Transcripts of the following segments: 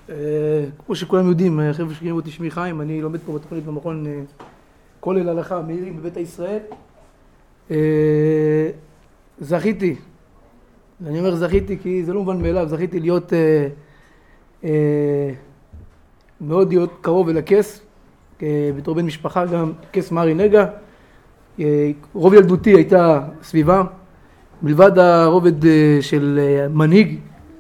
כמו שכולם יודעים, חבר'ה שכירים אותי שמי חיים, אני לומד פה בתוכנית במכון כולל הלכה מאירים בבית ישראל. זכיתי, אני אומר זכיתי כי זה לא מובן מאליו, זכיתי להיות מאוד להיות קרוב אל הכס, בתור בן משפחה, גם כס מארי נגה. רוב ילדותי הייתה סביבה, מלבד הרובד של מנהיג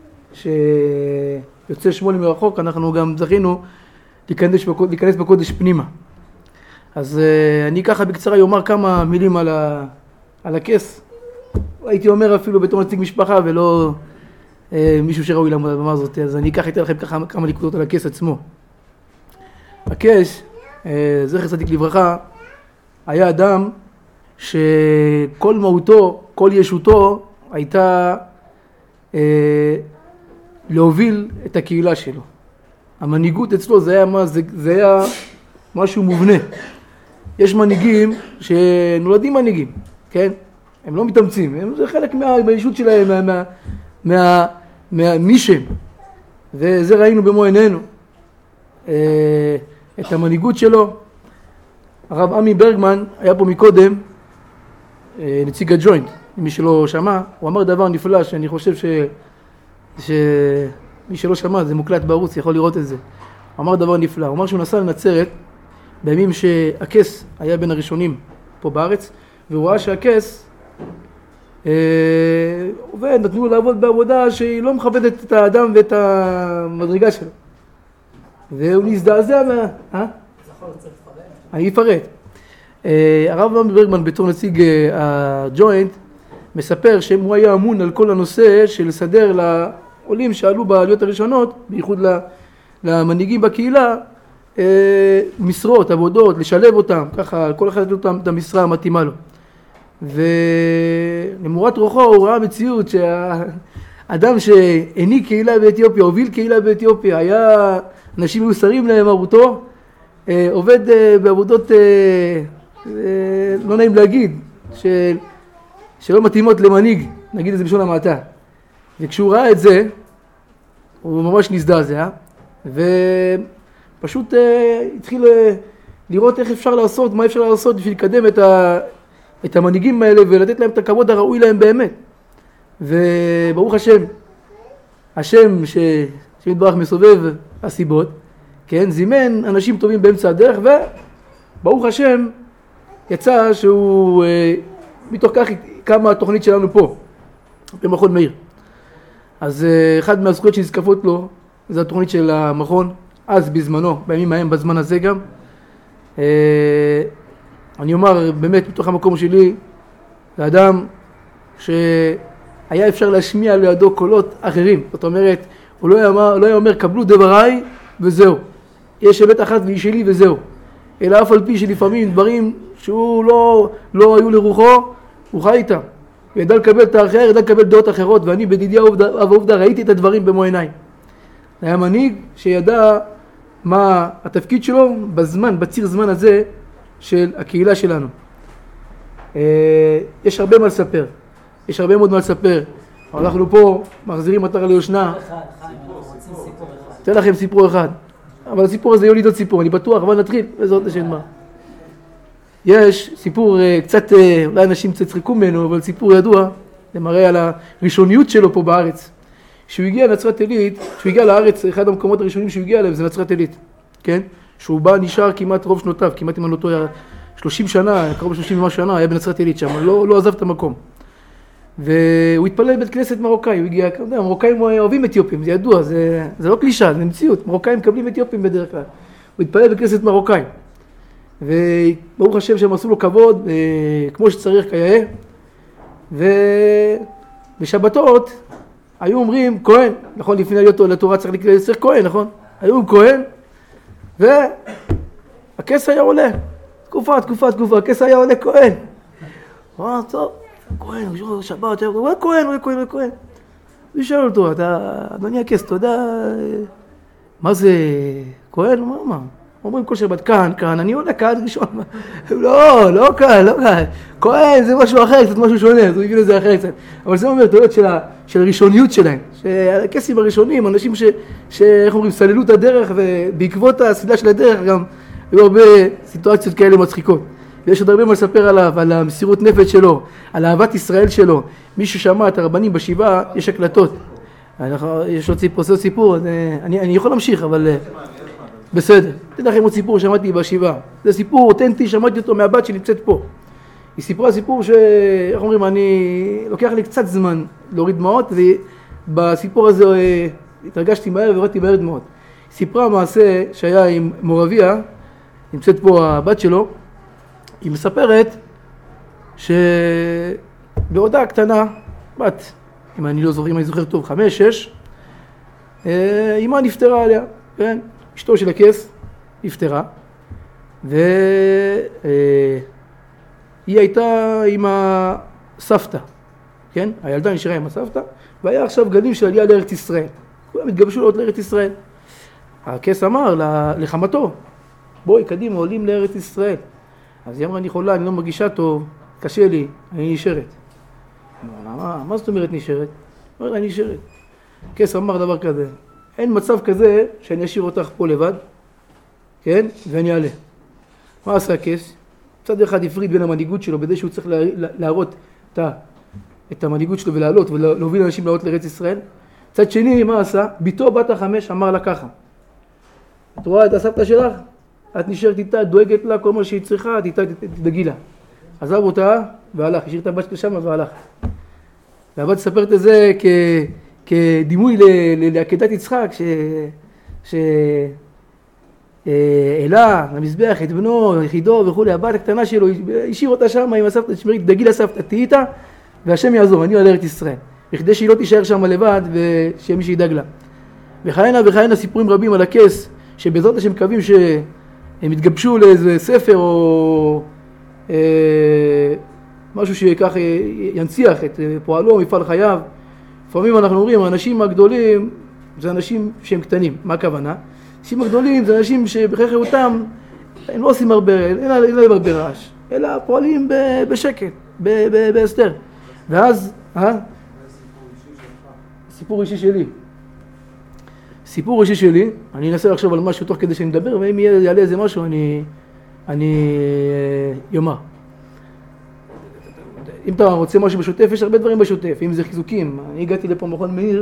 שיוצא שמונה מרחוק, אנחנו גם זכינו להיכנס בקודש פנימה. אז אני ככה בקצרה יאמר כמה מילים על הכס. הייתי אומר אפילו בתור נציג משפחה ולא מישהו שראוי לעמוד על הבמה הזאת. אז אני אקח איתי לכם כמה נקודות על הכס עצמו. הכס, זכר צדיק לברכה, היה אדם שכל מהותו, כל ישותו הייתה להוביל את הקהילה שלו. המנהיגות אצלו זה היה משהו מובנה. יש מנהיגים שנולדים מנהיגים, כן? הם לא מתאמצים, זה חלק מהישות שלהם, מהמישם. וזה ראינו במו עינינו. את המנהיגות שלו. הרב עמי ברגמן היה פה מקודם, נציג הג'וינט, מי שלא שמע, הוא אמר דבר נפלא שאני חושב שמי שלא שמע, זה מוקלט בערוץ, יכול לראות את זה. הוא אמר דבר נפלא, הוא אמר שהוא נסע לנצרת בימים שהכס היה בין הראשונים פה בארץ, והוא ראה שהכס עובד, נתנו לעבוד בעבודה שהיא לא מכבדת את האדם ואת המדרגה שלו. והוא נזדעזע אני אפרט. הרב עמי ברגמן בתור נציג הג'וינט מספר שהוא היה אמון על כל הנושא של לסדר לעולים שעלו בעליות הראשונות, בייחוד למנהיגים בקהילה, משרות, עבודות, לשלב אותם, ככה כל אחד לתת את המשרה המתאימה לו. ולמורת רוחו הוא ראה מציאות שהאדם שהעניק קהילה באתיופיה, הוביל קהילה באתיופיה, היה אנשים מיוסרים למרותו, עובד בעבודות, לא נעים להגיד, שלא מתאימות למנהיג, נגיד את זה בשביל המעטה. וכשהוא ראה את זה, הוא ממש נזדעזע, ופשוט התחיל לראות איך אפשר לעשות, מה אפשר לעשות בשביל לקדם את המנהיגים האלה ולתת להם את הכבוד הראוי להם באמת. וברוך השם, השם שמתברך מסובב הסיבות, כן, זימן אנשים טובים באמצע הדרך, וברוך השם יצא שהוא מתוך כך קמה התוכנית שלנו פה במכון מאיר. אז אחד מהזכויות שנזקפות לו זה התוכנית של המכון, אז בזמנו, בימים ההם, בזמן הזה גם. אני אומר באמת מתוך המקום שלי, לאדם שהיה אפשר להשמיע לידו קולות אחרים. זאת אומרת, הוא לא היה אומר קבלו דבריי וזהו. יש אמת אחת והיא שלי וזהו. אלא אף על פי שלפעמים דברים שהוא לא היו לרוחו, הוא חי איתם. וידע לקבל את האחר, ידע לקבל דעות אחרות, ואני בדידיה ועובדה ראיתי את הדברים במו עיניי. היה מנהיג שידע מה התפקיד שלו בציר זמן הזה של הקהילה שלנו. יש הרבה מה לספר. יש הרבה מאוד מה לספר. אנחנו פה מחזירים מטרה ליושנה. אתן לכם סיפור אחד. אבל הסיפור הזה יוליד עוד סיפור, אני בטוח, אבל נתחיל, בעזרת השם מה. יש סיפור קצת, אולי אנשים קצת צחקו ממנו, אבל סיפור ידוע, זה מראה על הראשוניות שלו פה בארץ. כשהוא הגיע לנצרת עילית, כשהוא הגיע לארץ, אחד המקומות הראשונים שהוא הגיע אליהם זה נצרת עילית, כן? שהוא בא, נשאר כמעט רוב שנותיו, כמעט אם אני לא טועה, 30 שנה, קרוב ל-30 ומשהו שנה, היה בנצרת עילית שם, לא עזב את המקום. והוא התפלל בבית כנסת מרוקאי, הוא הגיע, מרוקאים אוהבים אתיופים, זה ידוע, זה לא קלישה, זה מציאות, מרוקאים מקבלים אתיופים בדרך כלל. הוא התפלל בבית כנסת מרוקאי, וברוך השם שהם עשו לו כבוד, כמו שצריך כיאה, ובשבתות היו אומרים כהן, נכון, לפני להיות לתורה צריך כהן, נכון? היו כהן, והכס היה עולה, תקופה, הכס היה עולה כהן. טוב. כהן, שבת, כהן. הוא שאל אותו, אדוני הכס, אתה יודע, מה זה כהן? מה? אומרים כל שבת כאן, אני עולה כאן ראשון. לא כאן. כהן זה משהו אחר, קצת משהו שונה, אז הוא הביא לזה אחר קצת. אבל זה אומר תולדות של הראשוניות שלהם. שהקייסים הראשונים, אנשים איך אומרים, סללו את הדרך, ובעקבות הסלילה של הדרך גם היו הרבה סיטואציות כאלה מצחיקות. ויש עוד הרבה מה לספר עליו, על המסירות נפש שלו, על אהבת ישראל שלו. מי ששמע את הרבנים בשבעה, יש הקלטות. יש עוד סיפור, אני יכול להמשיך, אבל בסדר. אתן לכם עוד סיפור שמעתי בשבעה. זה סיפור אותנטי, שמעתי אותו מהבת שנמצאת פה. היא סיפרה סיפור איך אומרים, לוקח לי קצת זמן להוריד דמעות, ובסיפור הזה התרגשתי מהר והורדתי מהר דמעות. היא סיפרה מעשה שהיה עם מורביה, נמצאת פה הבת שלו, היא מספרת שבעודה קטנה, בת, אם אני זוכר טוב, 5-6, אמא נפטרה עליה, כן? אשתו של הקייס נפטרה, והיא הייתה עם הסבתא, כן? הילדה נשארה עם הסבתא, והיה עכשיו גלים של עלייה לארץ ישראל. כולם התגבשו לעלות לארץ ישראל. הקייס אמר לחמתו, בואי קדימה, עולים לארץ ישראל. אז היא אמרה, אני חולה, אני לא מרגישה טוב, קשה לי, אני נשארת. מה זאת אומרת נשארת? אמרה, אני נשארת. הקייס אמר דבר כזה, אין מצב כזה שאני אשאיר אותך פה לבד, כן? ואני אעלה. מה עשה הקייס? צד אחד הפריד בין המנהיגות שלו, בדי שהוא צריך להראות את המנהיגות שלו ולעלות ולהוביל אנשים לעלות לארץ ישראל. צד שני, מה עשה? ביתו בת 5 אמר לה ככה, את רואה את הסבתא שלך? את נשארת איתה, דואגת לה, כל מה שהיא צריכה, את איתה תדאגי לה. עזב אותה והלך, השאיר את הבת שלה שם והלך. והבת ספרת את זה כדימוי לעקדת יצחק, שאלה למזבח את בנו, יחידו וכו', הבת הקטנה שלו, השאיר אותה שם עם הסבתא, תדאגי לסבתא, תהי איתה, והשם יעזור, אני עולה לארץ ישראל. בכדי שהיא לא תישאר שם לבד ושיהיה מי שידאג לה. וכהנה סיפורים רבים על הקייס, שבעזרת השם מקווים שהם יתגבשו לאיזה ספר או משהו שכך ינציח את פועלו, מפעל חייו. לפעמים אנחנו אומרים, האנשים הגדולים זה אנשים שהם קטנים. מה הכוונה? אנשים הגדולים זה אנשים שבחיי חירותם הם לא עושים הרבה, אין להם הרבה רעש, אלא פועלים בשקט, בהסתר. ואז, סיפור אישי שלי. סיפור אישי שלי, אני אנסה לחשוב על משהו תוך כדי שאני מדבר, ואם יעלה איזה משהו, אני יאמר. אם אתה רוצה משהו בשוטף, יש הרבה דברים בשוטף, אם זה חיזוקים. אני הגעתי לפה מכון מאיר,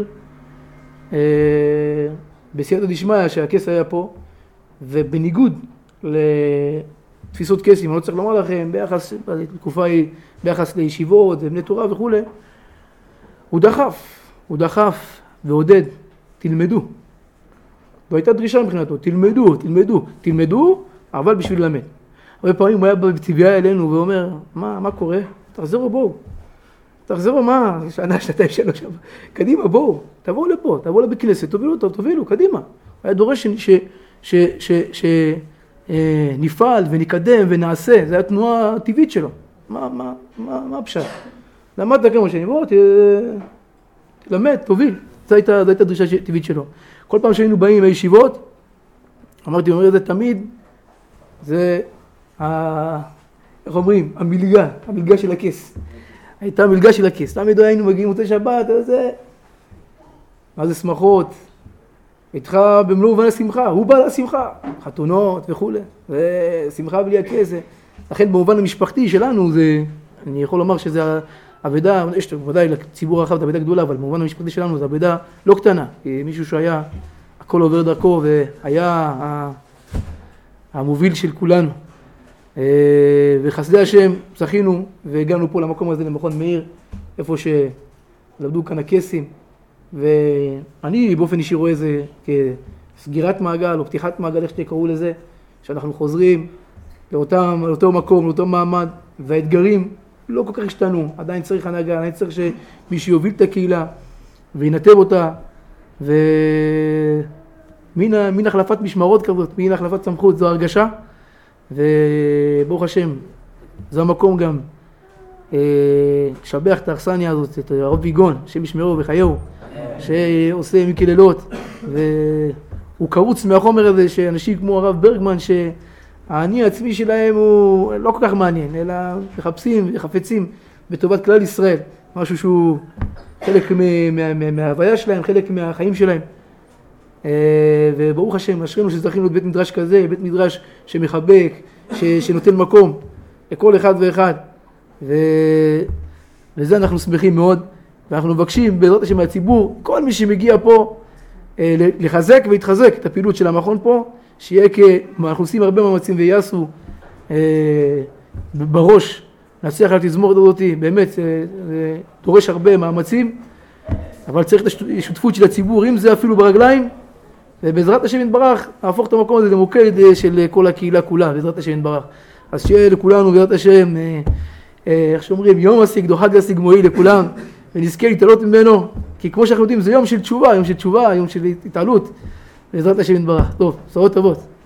בסייעתא דשמיא שהקייס היה פה, ובניגוד לתפיסות קייסים, אני לא צריך לומר לכם, בתקופה היא ביחס לישיבות ובני תורה וכו', הוא דחף ועודד, תלמדו. זו הייתה דרישה מבחינתו, תלמדו, אבל בשביל ללמד. הרבה פעמים הוא היה בטבעיה אלינו ואומר, מה קורה? תחזרו מה? שנה, שנתיים, 3, קדימה, בואו, תבואו לפה, תבואו לבית כנסת, תובילו, קדימה. הוא היה דורש שנפעל ונקדם ונעשה, זו התנועה הטבעית שלו. מה הפשט? למדת כמה שנים, בואו, תלמד, תוביל. זו הייתה דרישה טבעית שלו. כל פעם שהיינו באים מהישיבות, אמרתי, זה תמיד, זה, איך אומרים, המלגה של הכס. הייתה המלגה של הכס. תמיד היינו מגיעים מוצאי שבת, מה זה שמחות? איתך במלוא ובן השמחה, הוא בא לשמחה, חתונות וכו'. זה שמחה בלי הכס. לכן במובן המשפחתי שלנו, אני יכול לומר שזה עבודה, יש ודאי לציבור הרחב, זה עבודה גדולה, אבל במובן המשפטי שלנו זה עבודה לא קטנה, כי מישהו שהיה, הכל עובר דרכו, והיה המוביל של כולנו. וחסדי השם זכינו, והגענו פה למקום הזה, למכון מאיר, איפה שלמדו כאן הקייסים, ואני באופן אישי רואה זה כסגירת מעגל, או פתיחת מעגל, איך שתקראו לזה, שאנחנו חוזרים לאותו מקום, לאותו מעמד, והאתגרים, לא כל כך השתנו, עדיין צריך הנהגה, עדיין צריך שמי שיוביל את הקהילה וינתב אותה, ומין החלפת משמרות כזאת, מין החלפת סמכות, זו הרגשה, וברוך השם, זה המקום גם לשבח את האכסניה הזאת, את הרב ויגון, השם ישמרו וחייהו, שעושה מקללות, הוא קרוץ מהחומר הזה, שאנשים כמו הרב ברגמן, שהעני העצמי שלהם הוא לא כל כך מעניין, אלא מחפשים וחפצים בטובת כלל ישראל, משהו שהוא חלק מההוויה שלהם, חלק מהחיים שלהם. וברוך השם, אשרינו שזכינו את בית מדרש כזה, בית מדרש שמחבק, שנותן מקום לכל אחד ואחד. וזה אנחנו שמחים מאוד, ואנחנו מבקשים בעזרת השם מהציבור, כל מי שמגיע פה, לחזק והתחזק את הפעילות של המכון פה, שיהיה אנחנו עושים הרבה מאמצים ויעשו בראש, נצליח על תזמורת הזאת, באמת זה דורש הרבה מאמצים, אבל צריך את השותפות של הציבור, אם זה אפילו ברגליים, ובעזרת השם יתברך, להפוך את המקום הזה למוקד של כל הקהילה כולה, בעזרת השם יתברך. אז שיהיה לכולנו בעזרת השם, איך שאומרים, יום השיג דו חג השיג מועיל לכולם, ונזכה להתעלות ממנו, כי כמו שאנחנו יודעים זה יום של תשובה, יום של התעלות, בעזרת השם יתברך. טוב, בשורות טובות.